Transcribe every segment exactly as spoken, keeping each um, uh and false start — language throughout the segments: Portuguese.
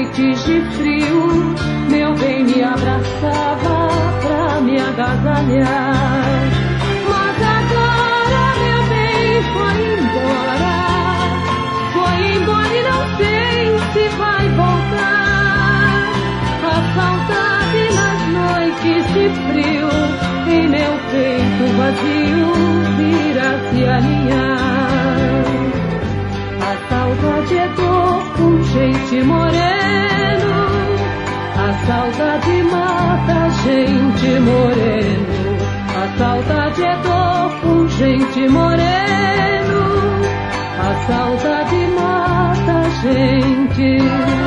noites de frio, meu bem me abraçava pra me agasalhar. Mas agora meu bem foi embora, foi embora e não sei se vai voltar. A saudade nas noites de frio, em meu peito vazio virá se alinhar. A saudade é dor com gente moreno, a saudade mata a gente moreno. A saudade é dor com gente moreno, a saudade mata a gente.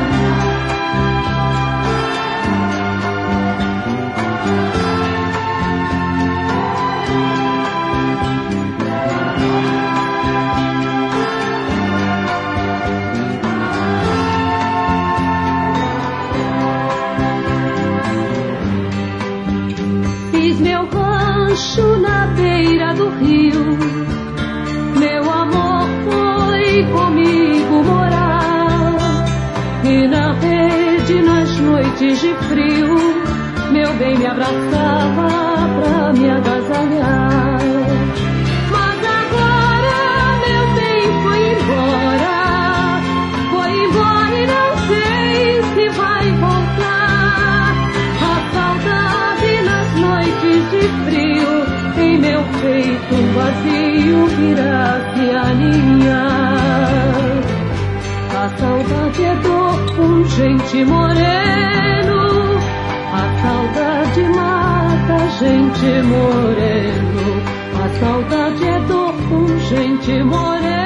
Meu rancho na beira do rio, meu amor foi comigo morar. E na rede, nas noites de frio, meu bem me abraçava pra me agasalhar. Mas agora meu bem foi embora, foi embora e não sei se vai voltar. A saudade nas noites de frio, em meu peito vazio virá se aninhar. A saudade é dor com gente moreno, a saudade mata a gente moreno. A saudade é dor com gente moreno.